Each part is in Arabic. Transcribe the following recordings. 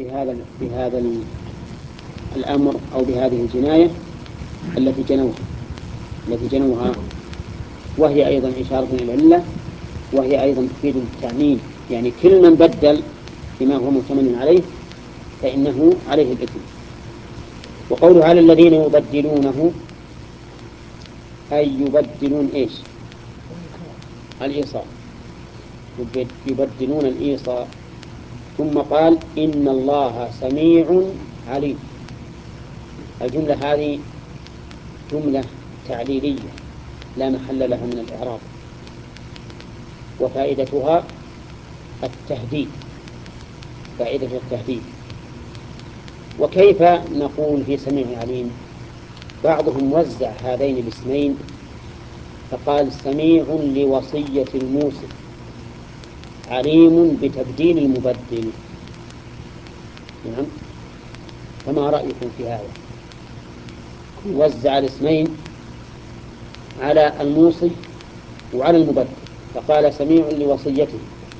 بهذا الأمر أو بهذه الجناية التي جنوها، وهي أيضا إشارة إلى العلة، وهي أيضا تفيد التعميم، يعني كل من بدل بما هو مؤتمن عليه فإنه عليه الإثم. وقوله على الذين يبدلونه أي يبدلون إيش؟ الإيصاء، يبدلون الإيصاء. ثم قال إن الله سميع عليم. الجملة هذه جملة تعليلية لا محل لها من الإعراب، وفائدتها التهديد، فائدة التهديد. وكيف نقول في سميع عليم؟ بعضهم وزع هذين الاسمين فقال سميع لوصية الموصي، عليم بتبديل المبدل. نعم، فما رأيكم في هذا؟ وزع الاسمين على الموصي وعلى المبدل، فقال سميع لوصيته،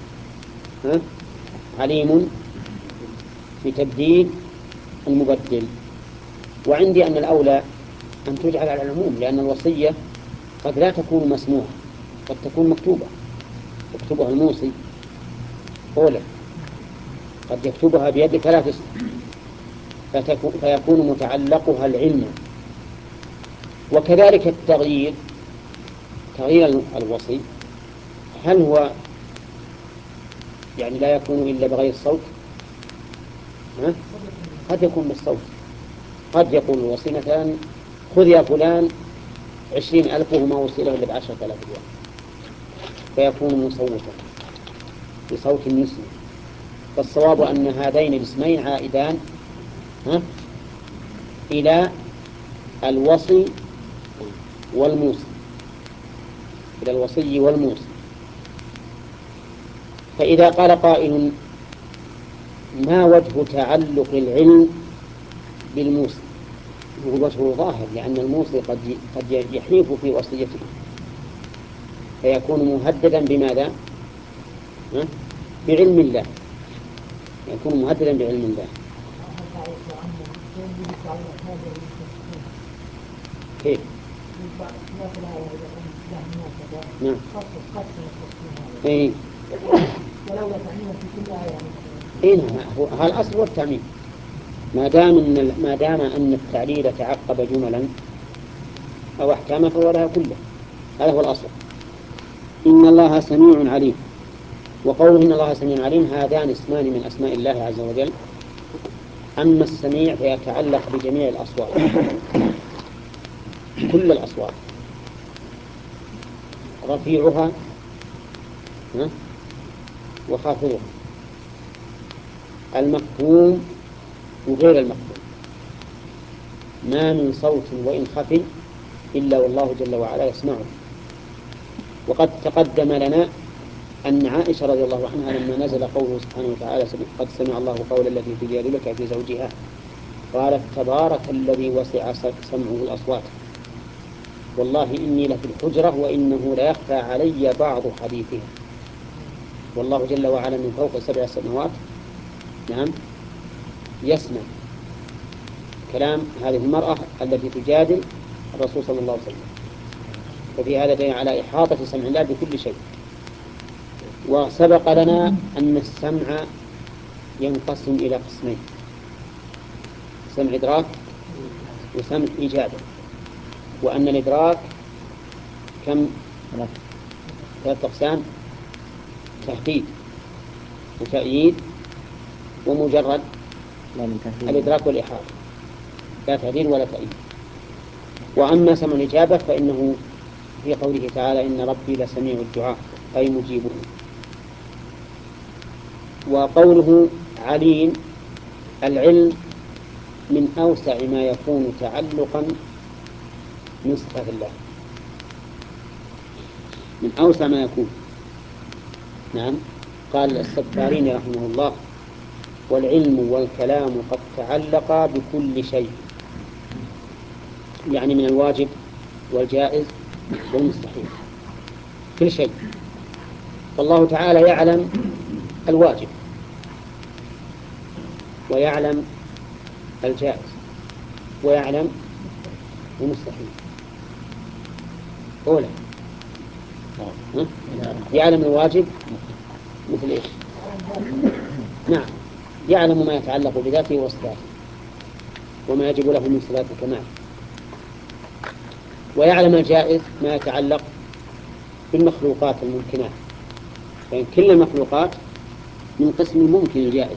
عليم بتبديل المبدل. وعندي أن الأولى أن تجعل على العموم، لأن الوصية قد لا تكون مسموعة، قد تكون مكتوبة، يكتبها الموصي أولا، قد يكتبها بيد ثلاث اسم، فيكون متعلقها العلم. وكذلك التغيير، تغيير الوصي هل هو يعني لا يكون إلا بغير الصوت؟ قد يكون بالصوت، قد يقول الوصي مثلا خذ يا فلان 20,000 وما وصله إلا ب10,000 ريال، فيكون مصوتا بصوت يسمع. فالصواب أن هذين الاسمين عائدان إلى الوصي والموصي، إلى الوصي والموصي. فإذا قال قائل ما وجه تعلق العلم بالموصي؟ هو وجهه ظاهر، لأن الموصي قد يحيف في وصيته فيكون مهددا بماذا؟ بعلم الله، يكون مهددا بعلم الله. كيف؟ نعم. هذا الأصل هو التعميم، ما دام أن التعليل تعقب جملا أو أحكاما فهو لها كله، هذا هو الأصل. إن الله سميع عليم. وقوله إن الله سميع عليم هذان اسمان من أسماء الله عز وجل. أما السميع فيتعلق بجميع الأصوات، كل الأصوات، رفيعها وخافضها، المفهوم وغير المفهوم. ما من صوت وإن خفي إلا والله جل وعلا يسمعه. وقد تقدم لنا أن عائشة رضي الله عنها لما نزل قوله سبحانه وتعالى قد سمع الله قول التي تجادلك في زوجها قالت تبارك الذي وسع سمعه الأصوات والله إني لفي الحجرة وإنه ليخفى علي بعض حديثها. والله جل وعلا من فوق 7 سماوات نعم يسمع كلام هذه المرأة التي تجادل الرسول صلى الله عليه وسلم. ففي هذا دليل على إحاطة سمع الله بكل شيء. وسبق لنا أن السمع ينقسم إلى قسمين: سمع إدراك وسمع إجابة. وأن الإدراك كم؟ 3 أقسام: تهديد وتأييد ومجرد الإدراك والإحاطة، لا تهديد ولا تأييد. وأما سمع الإجابة فإنه في قوله تعالى إن ربي لسميع الدعاء أي مجيبه. وقوله عليم، العلم من أوسع ما يكون تعلقا من صفات الله، من أوسع ما يكون. نعم، قال السفارين رحمه الله والعلم والكلام قد تعلقا بكل شيء، يعني من الواجب والجائز والمستحيل، كل شيء. فالله تعالى يعلم الواجب ويعلم الجائز ويعلم المستحيل. أولى يعلم الواجب مثل إيش؟ نعم، يعلم ما يتعلق بذاته وصفاته وما يجب له من صفات الكمال. ويعلم الجائز ما يتعلق بالمخلوقات الممكنات، فإن كل المخلوقات من قسم الممكن الجائز.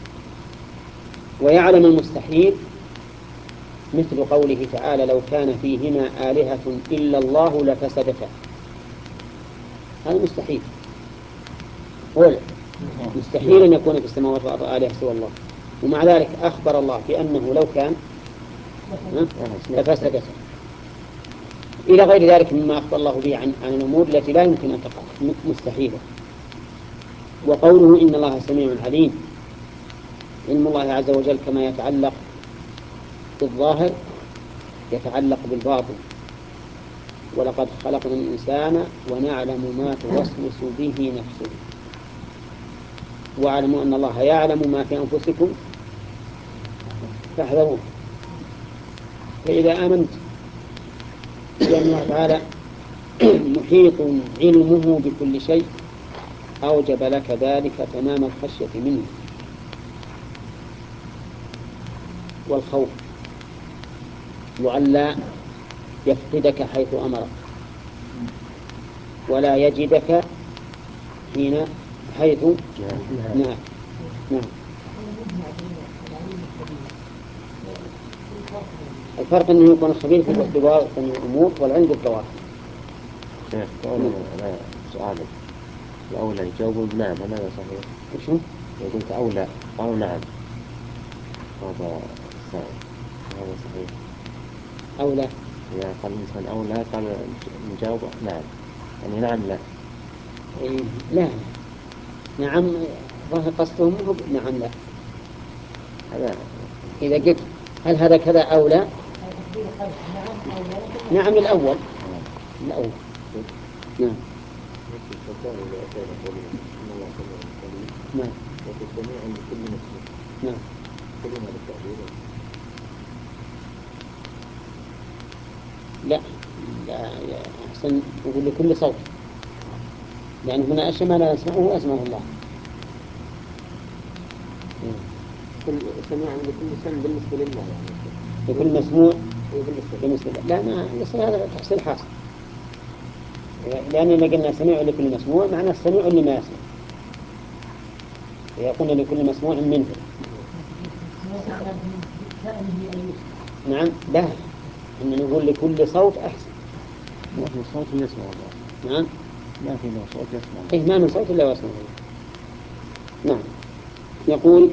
ويعلم المستحيل مثل قوله تعالى لو كان فيهما آلهة إلا الله لفسدتا، هذا مستحيل. قول مستحيل أن يكون في السماوات والأرض آلهة سوى الله، ومع ذلك أخبر الله بأنه لو كان لفسدتا، إلى غير ذلك مما أخبر الله به عن الأمور التي لا يمكن أن تقع مستحيلة. وقوله إن الله سميع عليم، علم الله عز وجل كما يتعلق بالظاهر يتعلق بالباطن. ولقد خلقنا الإنسان ونعلم ما توسوس به نفسه واعلموا أن الله يعلم ما في أنفسكم فاحذروه. فإذا آمنت بأن الله تعالى محيط علمه بكل شيء أوجب لك ذلك تمام الخشية منه والخوف، وألا يفقدك حيث أمرك ولا يجدك حيث نعم. الفرق أنه يكون الخبير في بواطن الأمور والعلم بالظواهر. أنا سؤالك الأولى يجاوبون نعم هذا صحيح؟ وشو؟ قلت أولى قالوا نعم، هذا صحيح. أولى إذا قال الإنسان أولى قال نجاوب نعم، يعني نعم لا. لا نعم ظاهر قصدهم نعم لا. هذا إذا قلت هل هذا كذا أو لا، نعم الأول الأول نعم. نعم نعم. لا لا أحسن يقول لكل صوت، لأن هنا أشياء ما لا يسمعه أسمعه الله. سميع لكل سمع بالنسبة لله، يعني لكل مسموع بالنسبة لله. لا ما ليس هذا تحصيل حاصل، لأننا قلنا سميع لكل مسموع معناه السميع لما يسمع، يقول لكل مسموع منه. نعم لا، إن نقول لكل صوت أحسن. ما في صوت يسمع الله. نعم ما في صوت يسمع الله. إيه ما من صوت إلا واسمع الله. نعم. يقول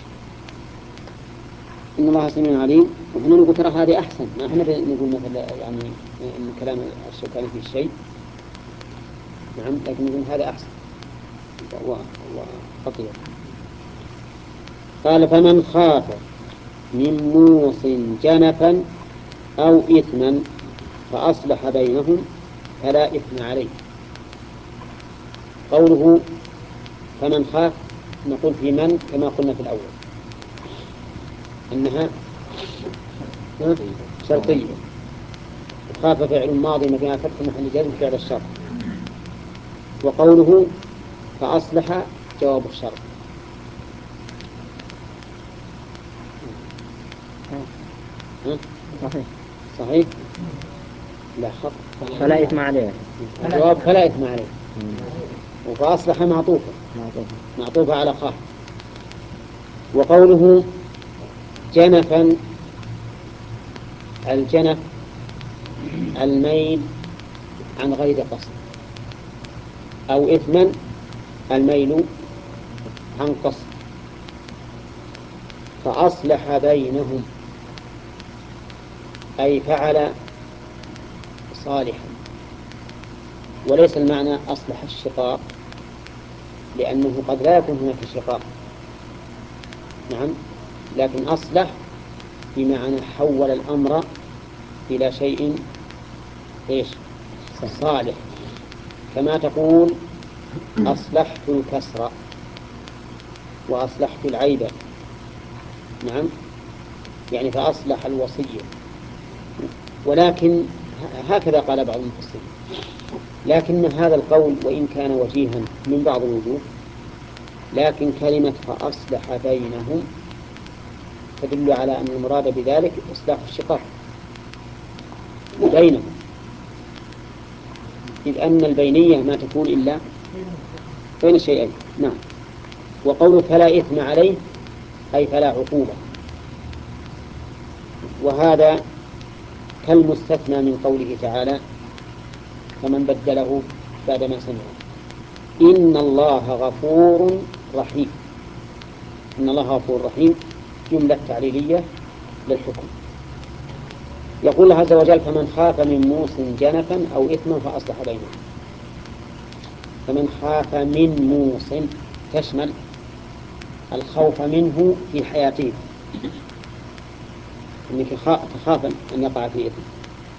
إن الله سميع عليم، وهنا نقول ترى هذه أحسن، ما احنا نقول مثلا يعني إن كلام الشوكاني في شيء نعم، لكن نقول هذا أحسن وخطير. قال فمن خاف من موص جنفا أو إثما فأصلح بينهم فلا إثم عليه. قوله فمن خاف نقول في من كما قلنا في الأول أنها شرطية، خاف فعل ماضي مبني فتح محل جزم فعل الشرط. وقوله فأصلح جواب الشرط. صحيح لا خطأ، فلا إثم عليه. الجواب فلا إثم عليه، وفأصلح معطوفة على خاف. وقوله جنفا، الجنف الميل عن غير قصد، أو إثما الميل عن قصد. فأصلح بينهم أي فعل صالحا، وليس المعنى أصلح الشقاق، لأنه قد لا يكون هناك شقاق. نعم، لكن أصلح بمعنى حول الأمر إلى شيء إيش صالح، كما تقول أصلحت الكسر وأصلحت العيب، نعم، يعني فأصلح الوصية. ولكن هكذا قال بعض المفسرين، لكن هذا القول وإن كان وجيها من بعض الوجوه، لكن كلمة فأصلح بينهم تدل على أن المراد بذلك إصلاح الشقاق بينهم، إذ أن البينية ما تكون إلا بين الشيئين. نعم. وقول فلا إثم عليه أي فلا عقوبة، وهذا كالمستثنى من قوله تعالى فمن بدله بعدما سمعه. إن الله غفور رحيم. إن الله غفور رحيم جملة تعليلية للحكم. يقول الله عز وجل فمن خاف من موص جنفا أو إثما فأصلح بينهم. فمن خاف من موص تشمل الخوف منه في حياته، أنك تخاف أن يقع في إثم،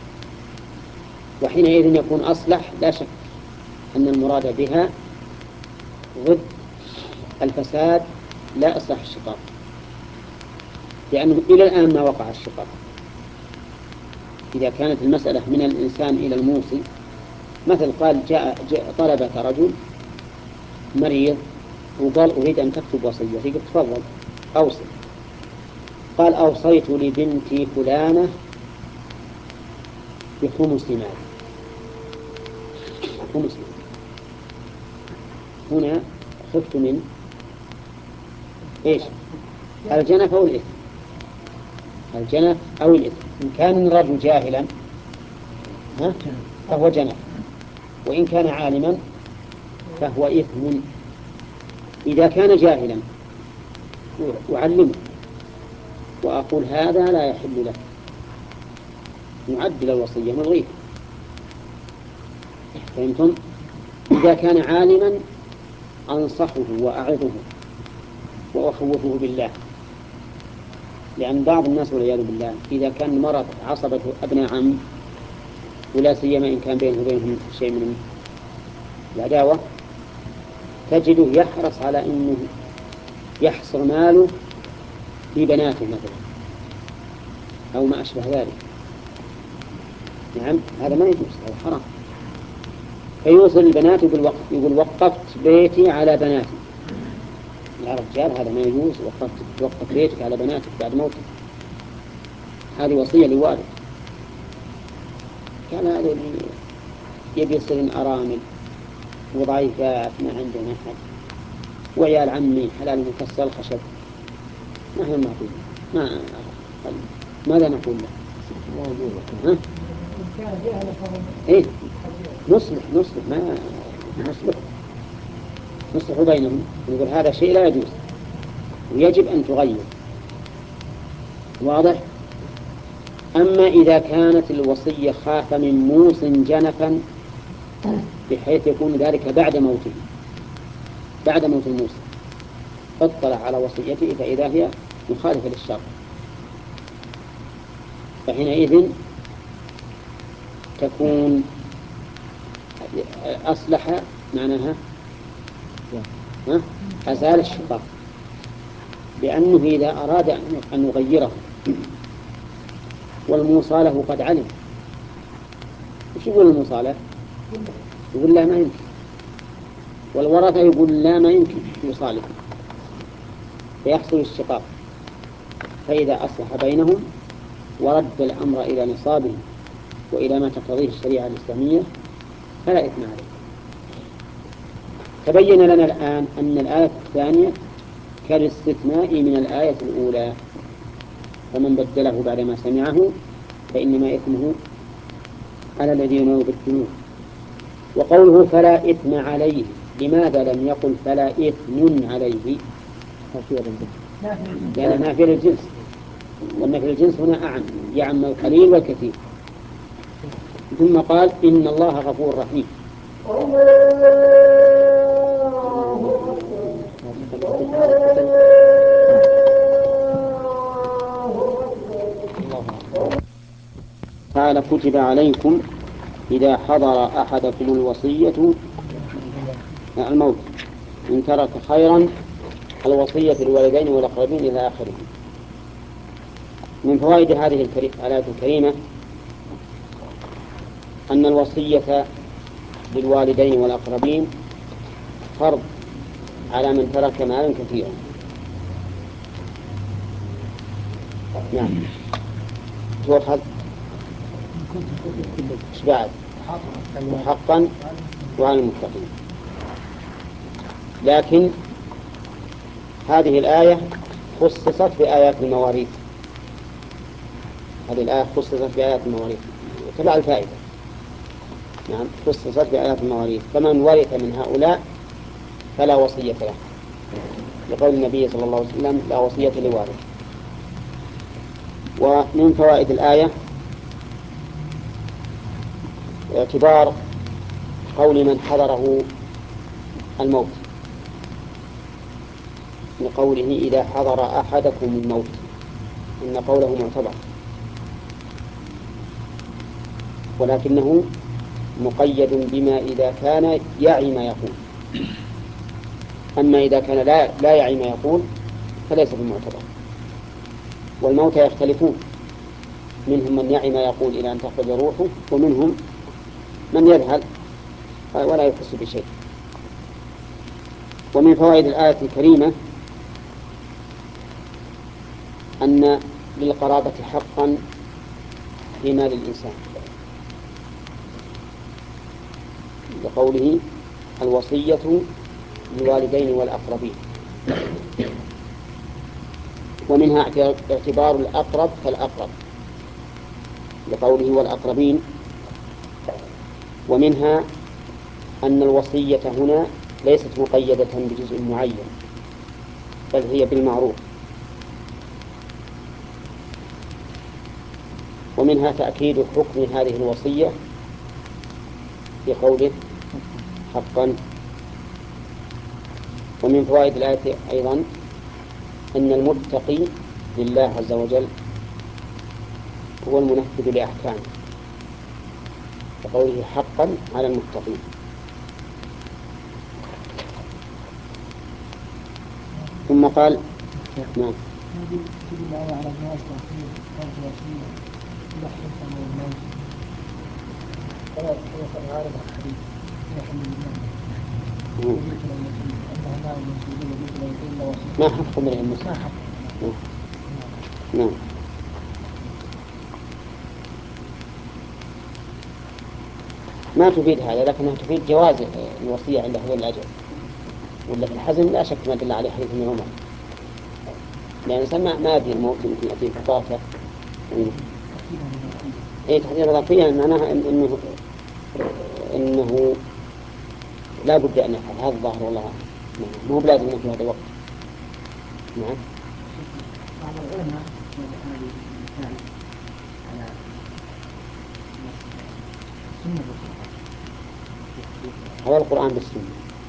وحينئذ يكون أصلح لا شك أن المراد بها ضد الفساد لا إصلاح الشقاق، لأنه إلى الآن ما وقع الشقاق. إذا كانت المسألة من الإنسان إلى الموصي، مثل قال جاء طلبك رجل مريض وقال أريد أن تكتب وصية، قلت تفضل أوصي. قال أوصيت لبنتي فلانة بخمس مال. خمس مال هنا خفت من إيش؟ الجنف أو الإثم. الجنف أو الإثم. إن كان الرجل جاهلا فهو جنف، وإن كان عالما فهو إثم. إذا كان جاهلا أعلمه وأقول هذا لا يحل له، نعدل الوصية نلغيه. فهمتم؟ إذا كان عالما أنصحه وأعظه وأخوفه بالله، لأن بعض الناس والعياذ بالله إذا كان مرض عصبة أبناء عم، ولا سيما إن كان بينه وبينهم شيء من العداوة، تجده يحرص على أنه يحصر ماله في بناته مثلا أو ما أشبه ذلك. نعم، هذا ما يجوز، هذا حرام. فيوصل البنات يقول وقفت بيتي على بناتي. يا رجال هذا ما يجوز، وقفت بيتك على بناتك بعد موتك، هذه وصية لوالد. كان هذا يبي يصير أرامل وضعيفات ما عندنا أحد، وعيال عمي حلال مكسر الخشب، نحن المعقول ماذا نقول له؟ ها؟ إيه؟ نصلح ما نصلح بينهم، نقول هذا شيء لا يجوز ويجب أن تغير. واضح؟ أما إذا كانت الوصية خاف من موص جنفا بحيث يكون ذلك بعد موته، بعد موت الموصي، اطلع على وصيته فإذا هي مخالفة للشرع، فحينئذ تكون أصلح معناها أزال الشقاق، لأنه إذا أراد أن يغيره والموصى قد علم، وش يقول الموصى؟ يقول لا ما يمكن، والورثة يقول لا ما يمكن يصالح، فيحصل الشقاق. فإذا أصلح بينهم ورد الأمر إلى نصابه وإلى ما تقتضيه الشريعة الإسلامية فلا إثم عليه. تبين لنا الآن أن الآية الثانية كالاستثناء من الآية الأولى، فمن بدله بعدما سمعه فإنما إثمه على الذين يبدلون. وقوله فلا إثم عليه، لماذا لم يقل فلا إثم عليه؟ لأن نافية للجنس، والنفي الجنس هنا أعم، يعم القليل والكثير. ثم قال إن الله غفور رحيم. تعالى كتب عليكم إذا حضر أحدكم الوصية الموت إن ترك خيرا الوصية للوالدين والأقربين إلى آخره. من فوائد هذه الآيات الكريمة أن الوصية للوالدين والأقربين فرض على من ترك مالا كثيرا. نعم. تؤخذ ايش بعد؟ حقا وعلى المتقين. لكن هذه الآية خصصت بآيات المواريث. هذه الآية خصصت بآيات المواريث تبع الفائدة. نعم، خصصت بآيات المواريث، فمن ورث من هؤلاء فلا وصية له، لقول النبي صلى الله عليه وسلم لا وصية لوارث. ومن فوائد الآية اعتبار قول من حضره الموت، لقوله إذا حضر أحدكم الموت، إن قوله معتبر، ولكنه مقيد بما إذا كان يعي ما يقول. أما إذا كان لا يعي ما يقول فليس بمعتبر. والموتى يختلفون، منهم من يعي ما يقول إلى أن تخرج روحه، ومنهم من يذهل ولا يحس بشيء. ومن فوائد الآية الكريمة أن للقرابة حقا في مال الإنسان، لقوله الوصية للوالدين والأقربين. ومنها اعتبار الأقرب فالأقرب، لقوله والأقربين. ومنها أن الوصية هنا ليست مقيدة بجزء معين، بل هي بالمعروف. ومنها تأكيد حكم هذه الوصية في قوله حقا. ومن فوائد الآية أيضا أن المتقي لله عز وجل هو المنفذ لأحكامه، وقوله حقا على المتقين. ثم قال نعم. ما حق من المسلم. نعم. ما تفيد هذا، لكنها تفيد جواز الوصية عند حلول الأجل. ولا في الحزن لا شك ما دل عليه حديث ابن عمر، لأن الإنسان ما أدري الموت يمكن يأتيه بطاقة. إيه تحديد إضافية معناها إنه لا بد أن يفعل هذا الظاهر، والله أعلم. مو بلازم في هذا الوقت. نعم. بعض العلماء على السنة هو القرآن بالسنة.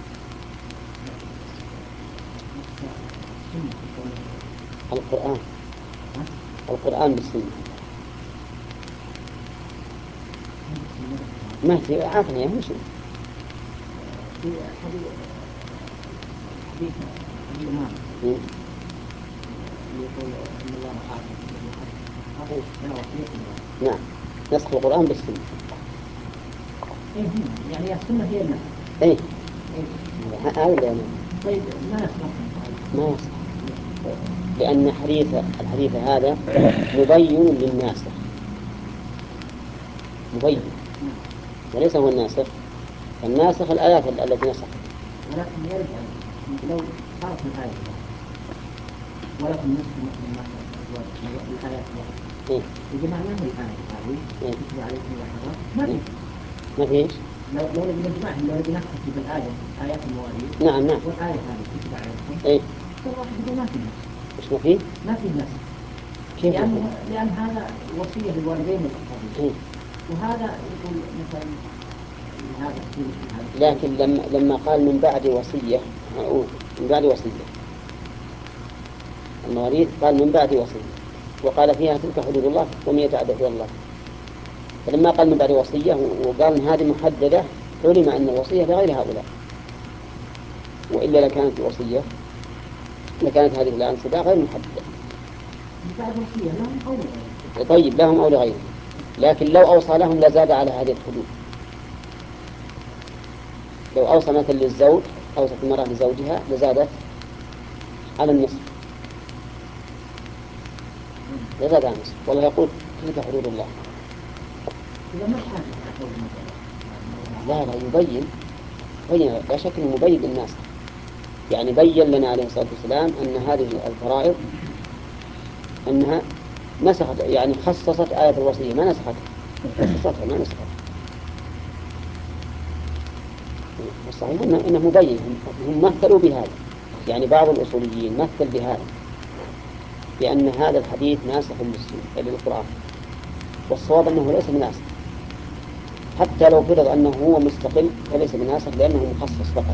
القرآن بالسنة ما في عافني أهم شيء. في حديث الإمام يقول إن الله نعم، نسخ القرآن بالسنة. يعني السنة هي النسخ. إيه. طيب ما يصح. لأن الحديث هذا مبين للناسخ، مبين وليس هو الناسخ. الناسخ الآيات التي نسخت. ولكن يرجع لو صارت الآية ولكن نسخ مثل ما الآيات إيه؟ يجمع لهم الآية هذه يكتب عليكم الأحرار ما فيش. لو نجمعهم لو نكتب بالآية آيات المواريث. نعم. والآية هذه تكتب عليكم. إيه؟ كل واحد يقول ما في نسخ. إيش ما فيه؟ ما في نسخ. كيف؟ لأن هذا وصية للوالدين والأقربين. إيه؟ وهذا يقول مثلا هذا لكن لما قال من بعد وصية، من بعد وصية المواريث قال من بعد وصية، وقال فيها تلك حدود الله ومن يتعدى حدود الله. فلما قال من بعد وصية وقال إن هذه محددة، علم أن الوصية لغير هؤلاء، وإلا لكانت هذه الأنصبة غير محددة. بعد وصية لهم أو لغيرهم. طيب لهم أو لغيرهم، لكن لو أوصى لهم لزاد على هذه الحدود. لو أوصى مثل للزوج، أوصت المرأة لزوجها لزادت على النصف، لزاد على النصف. والله يقول تلك حدود الله. إذا ما كان قول مثلا لا يبين، لا شك أنه مبين للناس. يعني بين لنا عليه الصلاة والسلام أن هذه الفرائض أنها نسخت، يعني خصصت آية الوصية، ما نسختها، خصصتها ما نسختها. الصحيح إنه مبين، هم مثلوا بهذا. يعني بعض الأصوليين مثل بهذا، بأن هذا الحديث ناسخ للقرآن، والصواب أنه ليس بناسخ. حتى لو فرض أنه هو مستقل فليس بناسخ، لأنه مخصص فقط.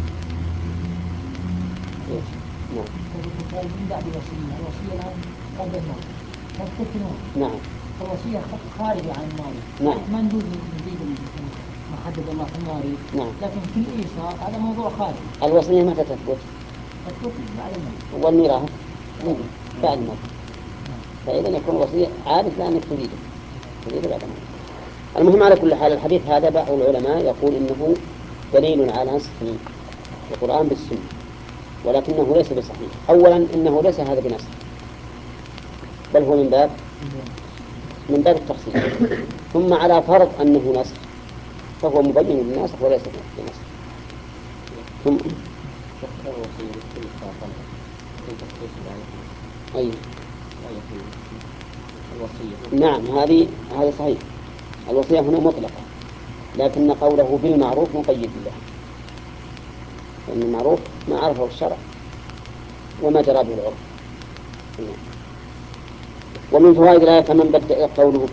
نعم. من بعد الوصية، الوصية الآن قبل الموت تستثنون. نعم. الوصية خارجة عن المواريث. نعم. ما ندوز نزيد ما حدد الله في المواريث. نعم. لكن في الإيصاء هذا موضوع خارجي. الوصية متى تثبت؟ تثبت بعد الموت. والميراث بعد الموت. فإذا يكون الوصية عادة لأنك تزيده بعد الموت. المهم على كل حال الحديث هذا بعض العلماء يقول إنه دليل على نسخ القرآن بالسنة، ولكنه ليس بصحيح. أولا إنه ليس هذا بنسخ، بل هو من باب التخصيص. ثم على فرض أنه نسخ فهو مبين للناسخ وليس بنسخ. ثم الوصية بالكل طلب في تخصيص الآية. أي الوصية. نعم، هذا صحيح. الوصية هنا مطلقة، لكن قوله بالمعروف مقيد له، لأن المعروف ما عرفه الشرع وما جرى به العرف. ومن فوائد الآية قوله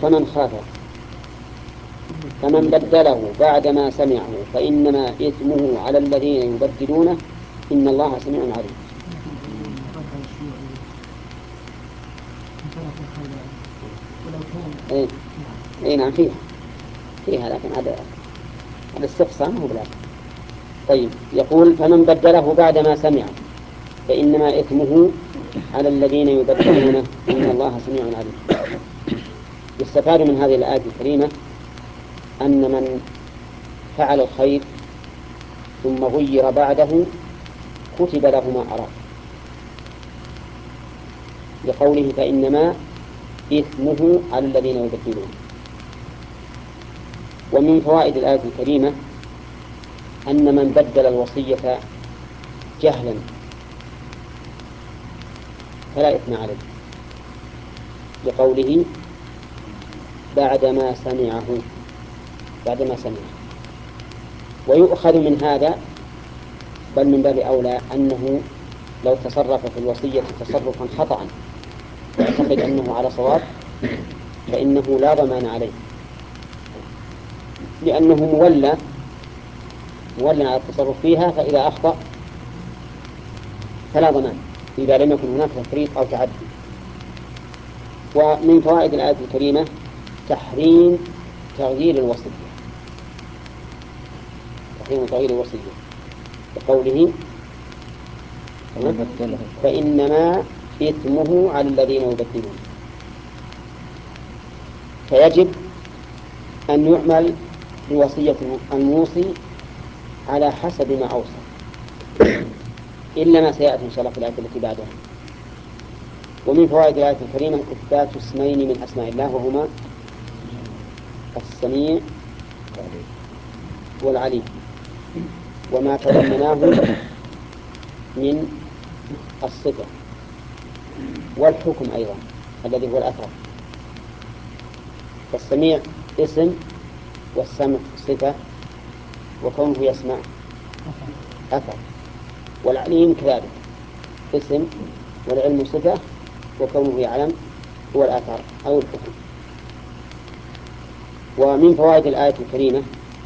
فمن بدله بعدما سمعه فإنما إثمه على الذين يبدلونه إن الله سميع عليم. ولو كان إيه نعم فيها لكن هذا استقصاء ما هو بلازم. طيب يقول فمن بدله بعدما سمعه فإنما إثمه على الذين يبدلونه إن الله سميع عليم. يستفاد من هذه الآية الكريمة أن من فعل الخير ثم غير بعده كتب له ما أراد، لقوله فإنما إثمه على الذين يبدلون. ومن فوائد الآية الكريمة أن من بدل الوصية جهلا فلا إثم عليه، لقوله بعدما سمعه. ويؤخذ من هذا بل من باب أولى أنه لو تصرف في الوصية تصرفا خطأ يعتقد أنه على صواب فإنه لا ضمان عليه، لأنه مولى على التصرف فيها، فإذا أخطأ فلا ضمان إذا لم يكن هناك تفريط أو تعدي. ومن فوائد الآية الكريمة تحريم تغيير الوصية، بقوله فإنما إثمه على الذين يبدلون. فيجب أن يعمل بوصية الموصي على حسب ما أوصى، إلا ما سيأتي إن شاء الله في الآية التي بعدها. ومن فوائد الآية الكريمة إثبات اسمين من أسماء الله وهما السميع والعليم، وما تضمناه من الصفة والحكم أيضا الذي هو الأثر. فالسميع اسم والسمع صفة وكونه يسمع أثر، والعليم كذلك اسم والعلم صفة وكونه يعلم هو الأثر أو الحكم. ومن فوائد الآية الكريمة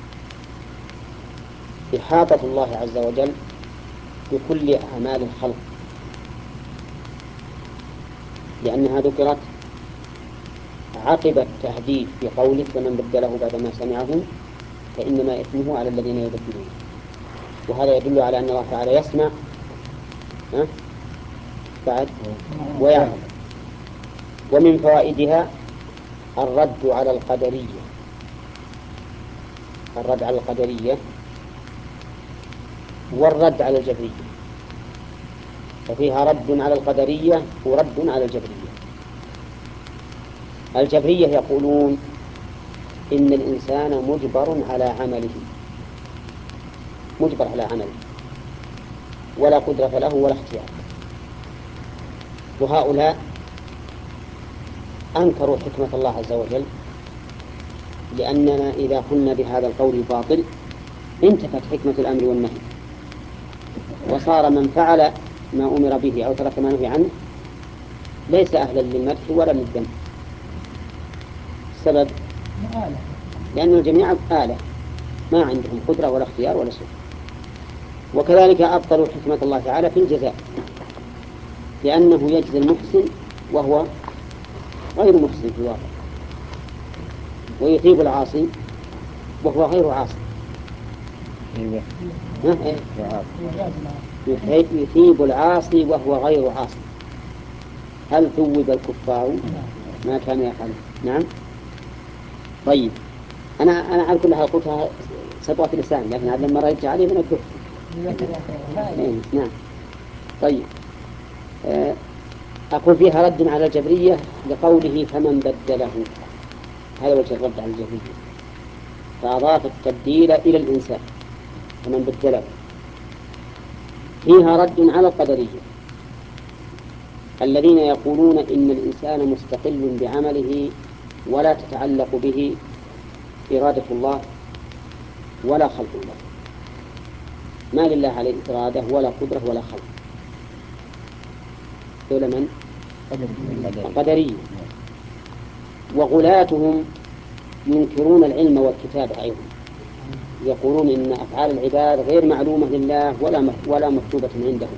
إحاطة الله عز وجل بكل أعمال الخلق، لأنها ذكرت عقب التهديد في قوله فمن بدله بعدما سمعه فإنما إثمه على الذين يبدلون. وهذا يدل على أن الله تعالى يسمع بعد ويعلم. ومن فوائدها الرد على القدرية، الرد على القدرية والرد على الجبرية، ففيها رد على القدرية ورد على الجبرية. الجبرية يقولون إن الإنسان مجبر على عمله، مجبر على عمله ولا قدرة له ولا اختيار، وهؤلاء أنكروا حكمة الله عز وجل، لأننا إذا قلنا بهذا القول باطل انتفت حكمة الأمر والنهي، وصار من فعل ما أمر به أو ترك ما نهي عنه ليس أهلا للمدح ولا للذم. السبب لأن الجميع آلة ما عندهم قدرة ولا اختيار ولا شيء. وكذلك أبطلوا حكمة الله تعالى في الجزاء، لأنه يجزي المحسن وهو غير محسن في الواقع، ويثيب العاصي وهو غير عاصي. يثيب العاصي وهو غير عاصي. هل ثوب الكفار ما كانوا يفعلون؟ نعم. طيب أنا على كل حال قلتها سبقة لسان، لكن هذا لما رأيت عليه من الكفر. نعم. طيب أقول فيها رد على الجبرية لقوله فمن بدله، هذا وجه الرد على الجبرية، فأضاف التبديل إلى الإنسان فمن بدله. فيها رد على القدرية الذين يقولون إن الإنسان مستقل بعمله ولا تتعلق به إرادة الله ولا خلق الله، ما لله عليه إرادة ولا قدرة ولا خلق. دول من؟ القدرية. وغلاتهم ينكرون العلم والكتابة أيضا، يقولون إن أفعال العباد غير معلومة لله ولا مكتوبة عندهم.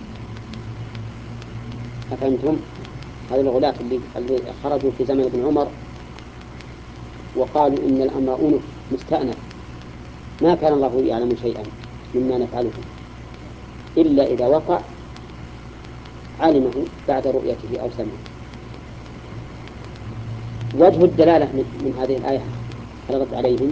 أفهمتم؟ هذه الغلاة اللي خرجوا في زمن ابن عمر وقالوا إن الأمر أنف مستأنف، ما كان الله يعلم شيئا مما نفعله إلا إذا وقع علمه بعد رؤيته أو سمعه. وجه الدلالة من هذه الآية الرد عليهم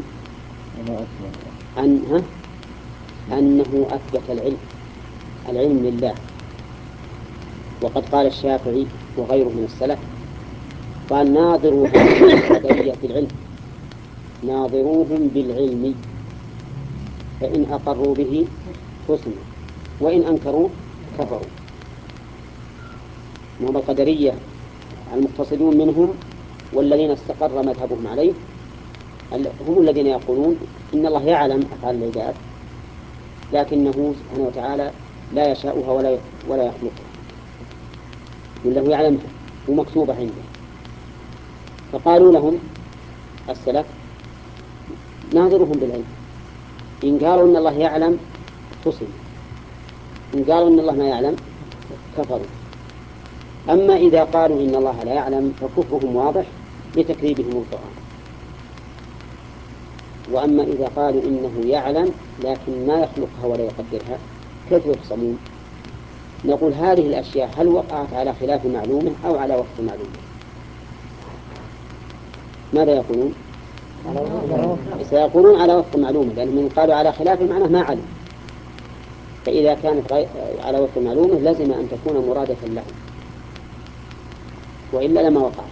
أنه أثبت العلم لله. وقد قال الشافعي وغيره من السلف قال ناظروا هذه القضية بالعلم، ناظروهم بالعلم، فإن أقروا به حسنوا وإن أنكروا كفروا. وهم القدرية المقتصدون منهم والذين استقر مذهبهم عليه هم الذين يقولون إن الله يعلم أفعال العباد لكنه سبحانه وتعالى لا يشاؤها ولا يخلقها، إنه يعلمها ومكتوبة عنده. فقالوا لهم السلف ناظرهم بالعلم، إن قالوا إن الله يعلم حسن، إن قالوا إن الله ما يعلم كفروا. أما إذا قالوا إن الله لا يعلم فكفرهم واضح لتكذيبهم القرآن. وأما إذا قالوا إنه يعلم لكن ما يخلقها ولا يقدرها كيف يفصمون؟ نقول هذه الأشياء هل وقعت على خلاف معلومة أو على وفق معلومة؟ ماذا يقولون؟ سيقولون على وفق معلومة، لأن من قالوا على خلاف معناه ما علم، فإذا كانت على وفق معلومة لازم أن تكون مرادة له وإلا لما وقعت.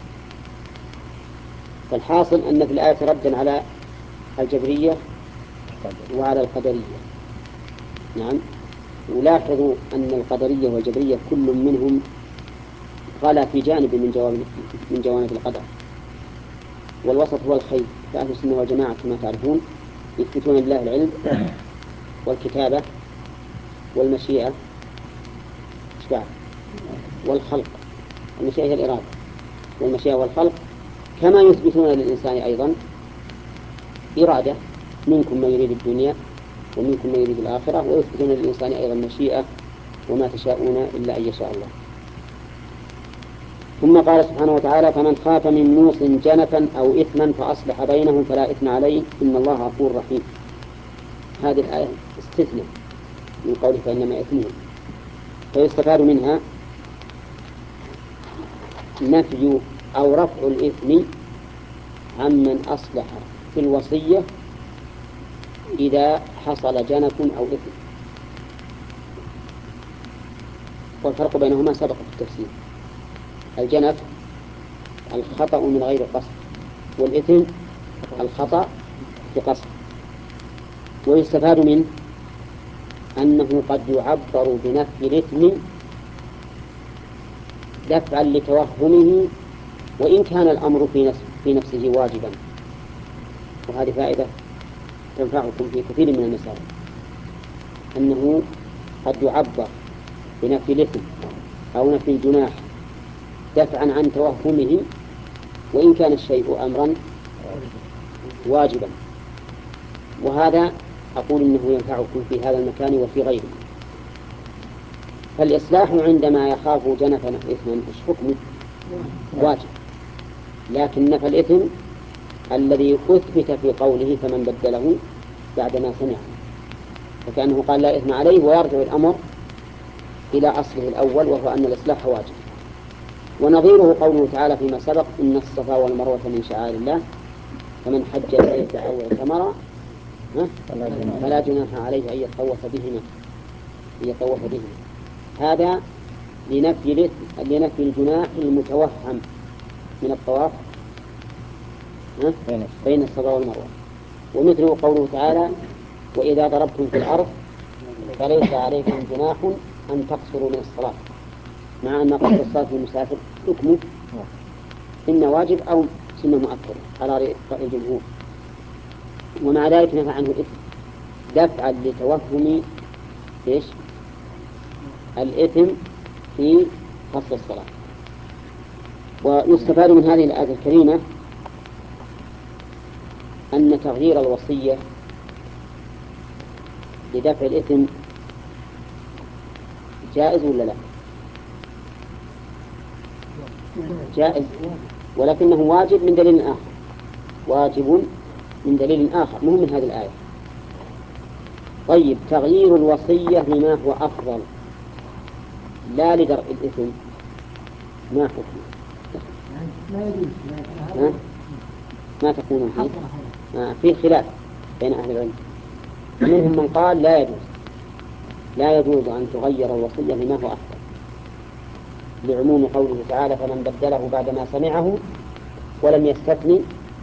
فالحاصل أن في الآية ردا على الجبرية وعلى القدرية. نعم. ولاحظوا أن القدرية والجبرية كل منهم غلا في جانب من جوانب القدر، والوسط هو الخير. فأهل السنة والجماعة كما تعرفون يثبتون لله العلم والكتابة والمشيئة والخلق. المشيئة هي الإرادة، والمشيئة والخلق، كما يثبتون للإنسان أيضا إرادة، منكم من يريد الدنيا ومنكم من يريد الآخرة، ويثبتون للإنسان أيضا مشيئة وما تشاءون إلا أن يشاء الله. ثم قال سبحانه وتعالى فمن خاف من موص جنفا أو إثما فأصلح بينهم فلا إثم عليه إن الله غفور رحيم. هذه الآية استثناء من قوله فإنما إثمهم، فيستفاد منها نفي أو رفع الإثم عمن أصلح في الوصية إذا حصل جنف أو إثم. والفرق بينهما سبق في التفسير. الجنف الخطأ من غير قصد، والإثم الخطأ بقصد. ويستفاد منه أنه قد يعبر بنفي الإثم دفعا لتوهمه وإن كان الأمر في نفسه واجبا. وهذه فائدة تنفعكم في كثير من المسائل، أنه قد يعبر بنفي الإثم أو نفي الجناح دفعا عن توهمه وإن كان الشيء أمرا واجبا. وهذا أقول إنه ينفعكم في هذا المكان وفي غيره. فالإصلاح عندما يخاف جنفا أو إثما إيش حكمه؟ واجب. لكن نفى الإثم الذي أثبت في قوله فمن بدله بعدما سمعه، فكأنه قال لا إثم عليه، ويرجع الأمر إلى أصله الأول وهو أن الإصلاح واجب. ونظيره قوله تعالى فيما سبق إن الصفا والمروة من شعائر الله فمن حج البيت أو اعتمر فلا جناح عليه أن يطوف بهما. هذا لنفي الجناح المتوهم من الطواف بين الصفا والمروة. ومثله قوله تعالى وإذا ضربتم في الأرض فليس عليكم جناح أن تقصروا من الصلاة، مع أن قصر الصلاة للمسافر حكمه إن واجب أو سنة مؤكدة على رأي الجمهور. ومع ذلك نفى عنه الإثم دفعا لتوهم إيش الإثم في قصر الصلاة. ويستفاد من هذه الآية الكريمة أن تغيير الوصية لدفع الإثم جائز ولا لا؟ جائز، ولكنه واجب من دليل آخر، واجب من دليل آخر مهم من هذه الآية. طيب، تغيير الوصية لما هو أفضل لا لدرء الإثم ما حكمه؟ ما تكون فيه خلاف بين أهل العلم. منهم من قال لا يجوز أن تغير الوصية لما هو أفضل، لعموم قوله تعالى فمن بدله بعدما سمعه ولم يستثني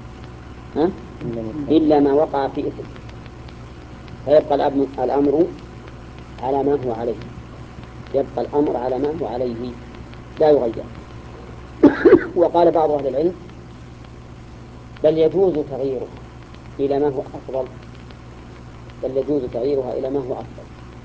إلا ما وقع في إثم، فيبقى الأمر على ما هو عليه، يبقى الأمر على ما هو عليه لا يغير. وقال بعض أهل العلم بل يجوز تغييرها إلى ما هو أفضل، بل يجوز تغييرها إلى ما هو أفضل،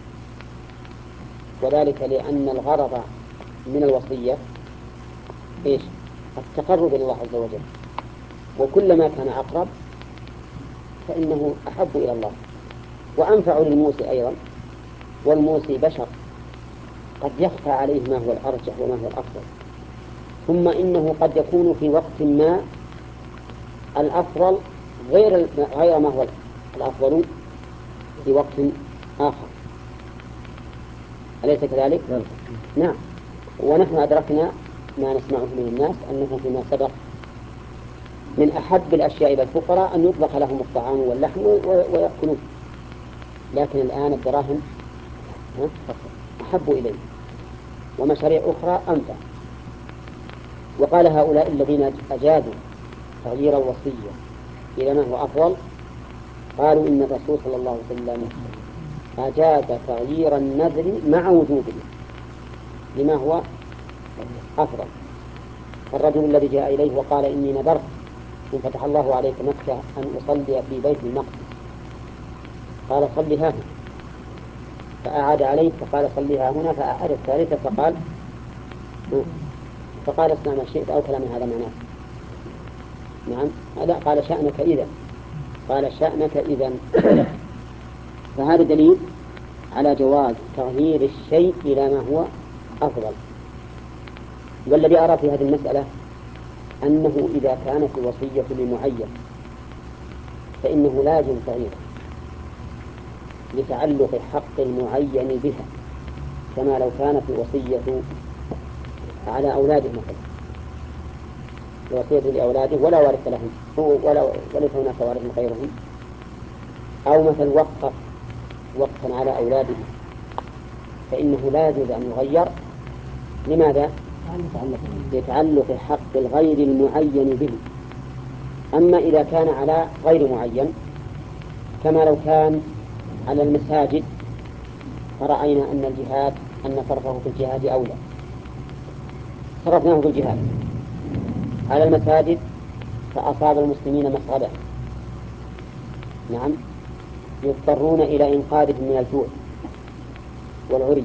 وذلك لأن الغرض من الوصية إيش؟ التقرب إلى الله عز وجل، وكلما كان أقرب فإنه أحب إلى الله وأنفع للموصي أيضا. والموصي بشر قد يخفى عليه ما هو الأرجح وما هو الأفضل، ثم إنه قد يكون في وقت ما الأفضل غير ما هو الأفضل في وقت آخر، أليس كذلك؟ نعم. ونحن أدركنا ما نسمعه من الناس أنه فيما سبق من أحب الأشياء إلى الفقراء أن يطبخ لهم الطعام واللحم ويأكلون، لكن الآن الدراهم أحب إليه ومشاريع أخرى أنفع. وقال هؤلاء الذين أجازوا تغيير الوصية إلى ما هو أفضل قالوا إن الرسول صلى الله عليه وسلم أجاز تغيير النذر مع وجوده لما هو أفضل. الرجل الذي جاء إليه وقال إني نذرت إن فتح الله عليك مكة أن أصلي في بيت المقدس، قال صلها هنا، فأعاد عليه فقال صلها هنا، فأعاد الثالثة فقال اصنع ما شئت أو كلام هذا معناه. نعم، لا، قال شأنك إذا، قال شأنك إذا. فهذا دليل على جواز تغيير الشيء إلى ما هو أفضل. والذي أرى في هذه المسألة أنه إذا كانت الوصية لمعين فإنه لا يجوز تغييره لتعلق حق المعين بها، كما لو كانت الوصية على أولاده مثلا، بوصيته لأولاده ولا وارث لهم وليس هناك وارث غيرهم، أو مثل وقف وقفا على أولاده، فإنه لا يجوز أن يغير. لماذا؟ لتعلق حق الغير المعين به. أما إذا كان على غير معين، كما لو كان على المساجد فرأينا أن صرفه في الجهاد أولى، صرفناه في الجهاد على المساجد فأصاب المسلمين مسغبة، نعم، يضطرون إلى إنقاذهم من الجوع والعري،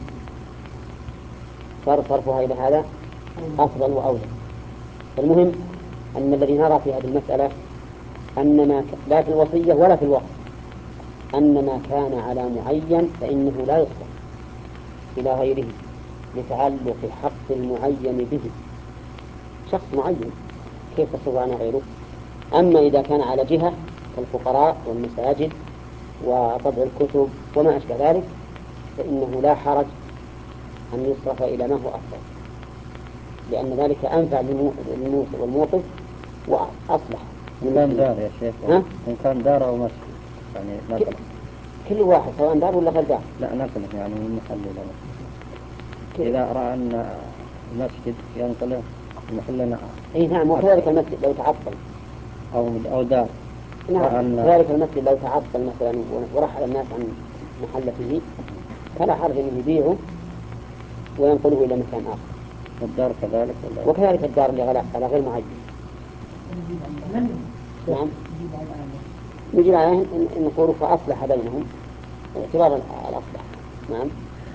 صرفها إلى هذا أفضل وأولى. فالمهم أن الذي نرى في هذه المسألة أن لا في الوصية ولا في الوقت أن ما كان على معين فإنه لا يصرف إلى غيره لتعلق حق المعين به، شخص معين كيف تصرف عنه غيره. أما إذا كان على جهة كالفقراء والمساجد وطبع الكتب وما أشبه ذلك فإنه لا حرج أن يصرف إلى ما هو أفضل، لأن ذلك أنفع للموصي والموقف وأصلح. إن كان دار يا شيخ، إن كان دار أو مسجد يعني نقل كل واحد سواء دار ولا غير دار. لا نقل يعني من محل إلى محل. إذا رأى أن المسجد ينقله محلنا. إيه نعم، وكذلك المسجد لو تعطل أو دار. نعم، كذلك المسجد لو تعطل مثلا ورحل الناس عن محلته فلا حرج أن يبيعه وينقله إلى مكان آخر. والدار كذلك وكذلك الدار اللي على غير معين. نعم، يجب عليهم أن يقولوا فأصلح بينهم اعتبار الأصلح. نعم،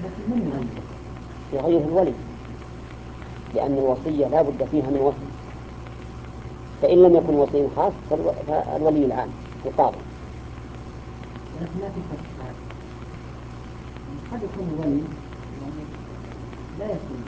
يغير الولي، لأن الوصية لا بد فيها من وصي، فإن لم يكن وصي خاص فالولي العام القاضي. قد يكون ولي لا يكون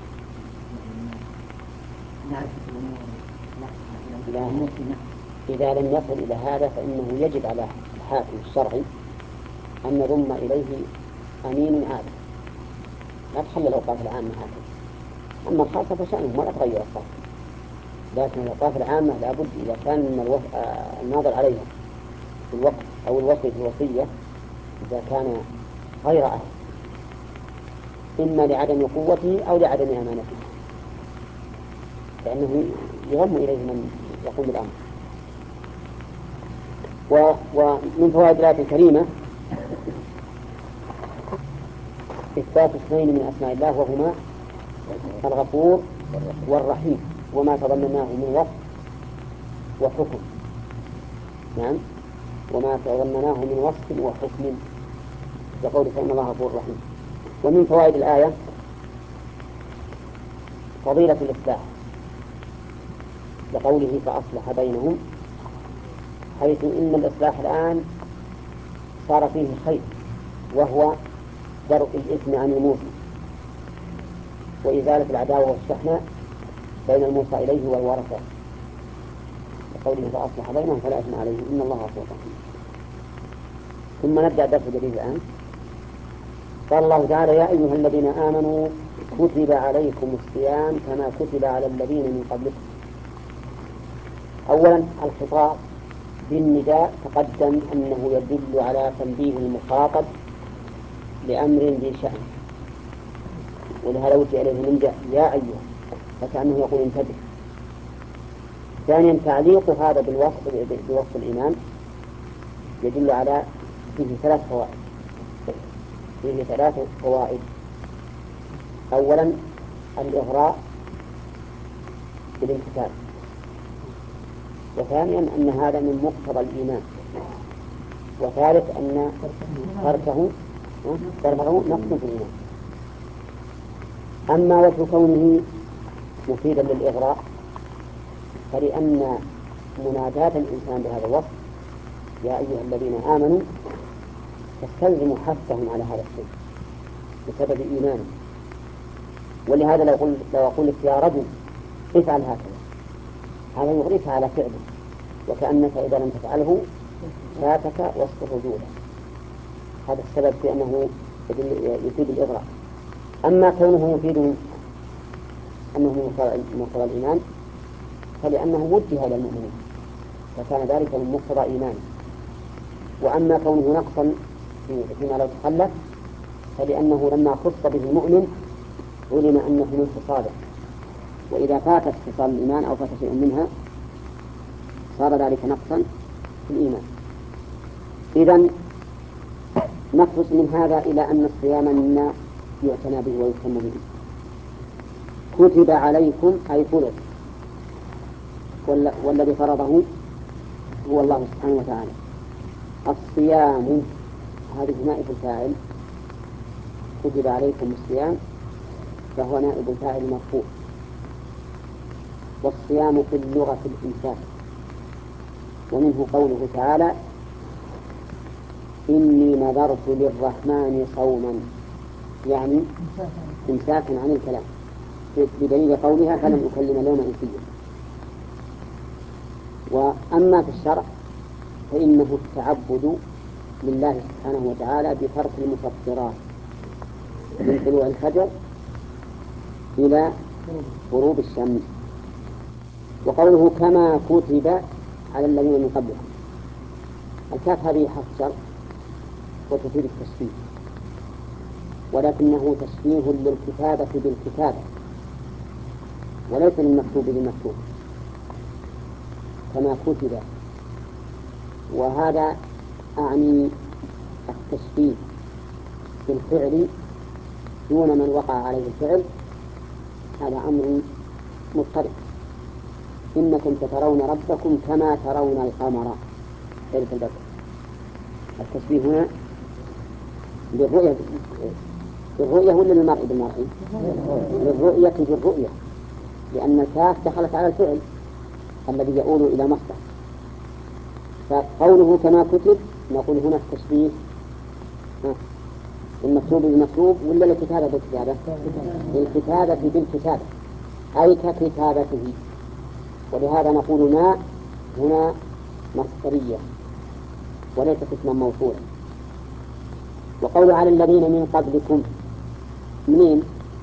نعرف الأمور إذا لم يصل إلى هذا فإنه يجب على الحاكم الشرعي أن يضم إليه أمين عادل، لا تخلى الأوقاف العامة هكذا. أما الخاصة فشأنهم ولا تغير الصرف، لكن الأوقاف العامة لابد إذا كان الناظر عليها في الوقت أو الوصي في الوصية إذا كان غير أهل، إما لعدم قوته أو لعدم أمانته، فإنه يضم إليه من يقوم بالأمر. ومن فوائد الآية الكريمة إثبات اثنين من أسماء الله وهما الغفور والرحيم، وما تضمناه من وصف وحكم. نعم، وما تضمناه من وصف وحكم، يقول فإن الله غفور رحيم. ومن فوائد الآية فضيلة الإصلاح لقوله فأصلح بينهم، حيث إن الإصلاح الآن صار فيه خير، وهو درء الإثم عن الموصى وإزالة العداوة والشحناء بين الموصى إليه والورثة، لقوله فأصلح بينهم فلا إثم عليه إن الله غفور رحيم. ثم نبدأ درس جديد الآن. قال الله تعالى يا أيها الذين آمنوا كتب عليكم الصيام كما كتب على الذين من قبلكم. أولا الخطاب بالنداء تقدم أنه يدل على تنبيه المخاطب لأمر ذي شأن، ولهذا وجه إليه من جاء يا أيها، فكأنه يقول انتبه. ثانيا تعليق هذا بوصف الإيمان يدل على فيه ثلاث فوائد. أولا الإغراء بالامتثال، وثانيا أن هذا من مقتضى الإيمان، وثالث أن تركه نقص في الإيمان. أما وجه كونه مفيدا للإغراء فلأن مناداة الإنسان بهذا الوصف يا أيها الذين آمنوا تستلزم حثهم على هذا الشيء بسبب إيمانه. ولهذا لو أقول لك يا رجل افعل هكذا، هذا يغريك على فعله، وكأنك إذا لم تفعله فاتك وسط رجوله. هذا السبب في أنه يفيد الإغراء. أما كونه يفيد أنه مقتضى الإيمان فلأنه وجه إلى المؤمنين فكان ذلك من مقتضى إيمانه. وأما كونه نقصا فيما لو تخلف فلأنه لما خص به المؤمن علم أنه من خصاله، وإذا فاتت خصال الإيمان أو فات شيء منها صار ذلك نقصا في الإيمان. إذن نخلص من هذا إلى أن الصيام مما يعتنى به ويهتم به. كتب عليكم أي فرض، والذي فرضه هو الله سبحانه وتعالى. الصيام هذه نائب الفاعل، كتب عليكم الصيام فهو نائب الفاعل مرفوع. والصيام في اللغة الإمساك، ومنه قوله تعالى إني نذرت للرحمن صوما، يعني إمساكا عن الكلام، بدليل قولها فلن أكلم اليوم إنسيا. وأما في الشرع فإنه التعبد لله سبحانه وتعالى بترك المفطرات من طلوع الفجر إلى غروب الشمس. وقوله كما كتب على الذين من قبلكم، الكاف هذه حرف شرط وتفيد التشبيه، ولكنه تشبيه للكتابة بالكتابة وليس للمكتوب بالمكتوب كما كتب. وهذا أعني التشبيه بالفعل دون من وقع عليه الفعل، هذا أمر مضطرب. إنكم سترون ربكم كما ترون القمر ليلة البدر. التشبيه هنا بالرؤية ولا للمرء بالمرء؟ للرؤية بالرؤية، لأن الكاف دخلت على الفعل الذي يؤول إلى مصدر. فقوله كما كتب نقول هنا التشبيه المكتوب بالمكتوب ولا الكتابة بالكتابة؟ الكتابة بالكتابة أي ككتابته. ولهذا نقول ما هنا مصدرية وليست اسما موصولا. وقول على الذين من قبلكم منين؟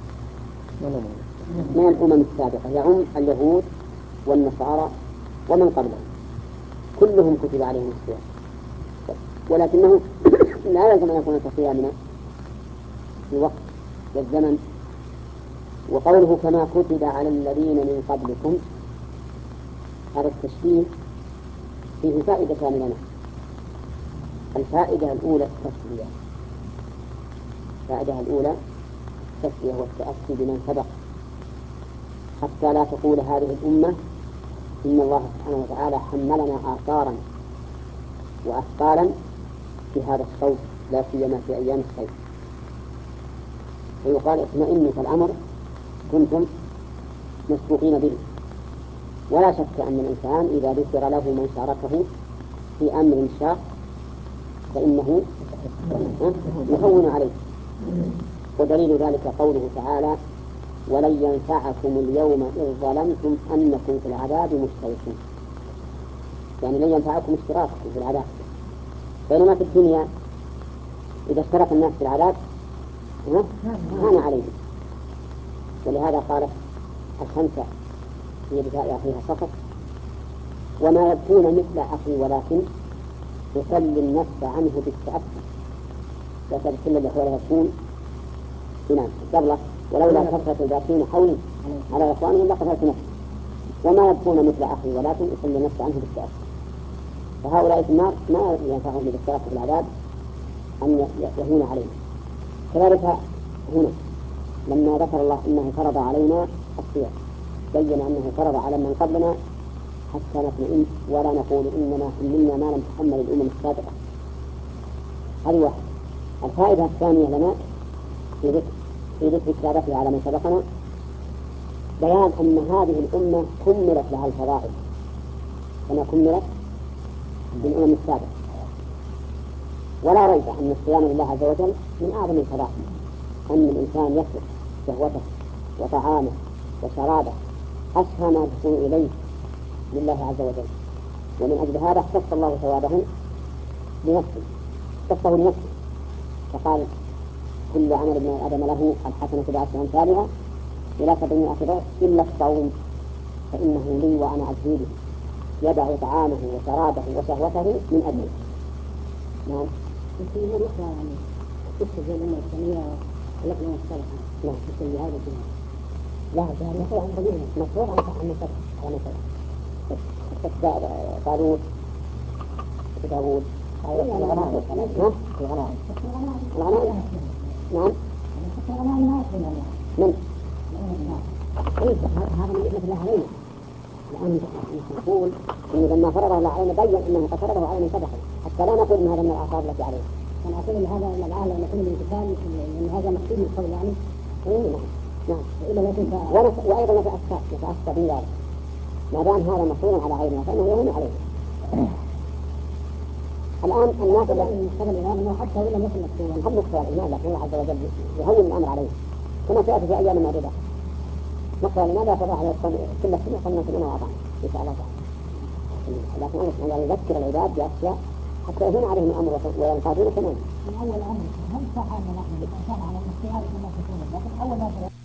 من الأمم السابقة، يعم اليهود والنصارى ومن قبلهم كلهم كتب عليهم الصيام، ولكنه لا يلزم أن يكون كصيامنا في وقت والزمن. وقوله كما كتب على الذين من قبلكم، هذا التشبيه فيه فائدة لنا. الفائدة الأولى التسلية، الفائدة الأولى التسلية والتأسي بمن سبق، حتى لا تقول هذه الأمة إن الله سبحانه وتعالى حملنا آثارا وأثقالا في هذا الصوت لا سيما في أيام الصيف، ويقال اطمئنوا فالأمر كنتم مسبوقين به. ولا شك أن الإنسان إذا ذكر له من شاركه في أمر شاق فإنه يهون عليه. ودليل ذلك قوله تعالى ولن ينفعكم اليوم إذ ظلمتم أنكم في العذاب مشتركون، يعني لن ينفعكم اشتراككم في العذاب، بينما في الدنيا إذا اشترك الناس في العذاب هان عليهم. ولهذا قالت الخمسة هي بتاء فيها فقط وما يكون مثل أخي ولكن يسلي النفس عنه بالتأثر، وكذا كل الأخوة يكون إمام قبله ولولا كثرة الباكين حولي على إخوانهم لقتلت نفسي، وما يكون مثل أخي ولكن يسلي النفس عنه بالتأثر. فهؤلاء في النار ما ينفعهم بالاشتراك في العذاب أن يهون عليهم. كذلك هنا لما ذكر الله أنه فرض علينا الصيام بين أنه فرض على من قبلنا حتى نطمئن ولا نقول إننا حملنا ما لم تحمل الأمم السابقة. هذه واحدة. الفائدة الثانية لنا في ذكر كتابتها على من سبقنا بيان أن هذه الأمة كملت لها الفضائل كما كملت بالأمم السابقة. ولا ريب أن الصيام لله عز وجل من أعظم الفضائل، أن الإنسان يترك شهوته وطعامه وشرابه أشهى ما تكون إليه لله عز وجل. ومن أجل هذا اختص الله ثوابه لنفسه، اختصه لنفسه، فقال كل عمل ابن آدم له الحسنة بعشر أمثالها إلى 700 ضعف إلا الصوم فإنه لي وأنا أجزي به، يدع طعامه وشرابه وشهوته من أجله. نعم. في أمور أخرى يعني تشبه زي الأمة الإسلامية والتي هي مصطلحة. نعم. تشبه هذا الشيء. لا هذا مفروض عن قبيله، مفروض عن مصطلح على مصطلح. طالوت داوود الغنائم. الغنائم. الغنائم. نعم. من؟ هذا مثل الأهلية. الآن نقول إنه لما فرضه الله علينا بين أنه قد فرضه على من سبقه، حتى لا نقول إن هذا من الآثار التي عليه. أنا أقول إن هذا من الآن لما يكون الانتقال إن هذا مقصود من القول يعني. نعم. نعم. وأيضا نتأسف من ذلك. ما دام هذا مفروض على غيرنا فإنه يهون عليه. الآن الناس اللي يشتغل الآن أنه حتى إذا لم يكن مكتوبا قد يكفر الإيمان، لكن الله عز وجل يهون الأمر عليه كما سيأتي في أيام معدودة. نقرأ لماذا فضاح على كل السنة قلنا سمعنا وأطعنا إن شاء الله تعالى. لكن أنا سبحانه يذكر العباد بأشياء حتى يهون عليهم الأمر وينقادون كمان. من أول أمر هل صح أن نحن نتأسف على الاختيار كما تكون، لكن أول ما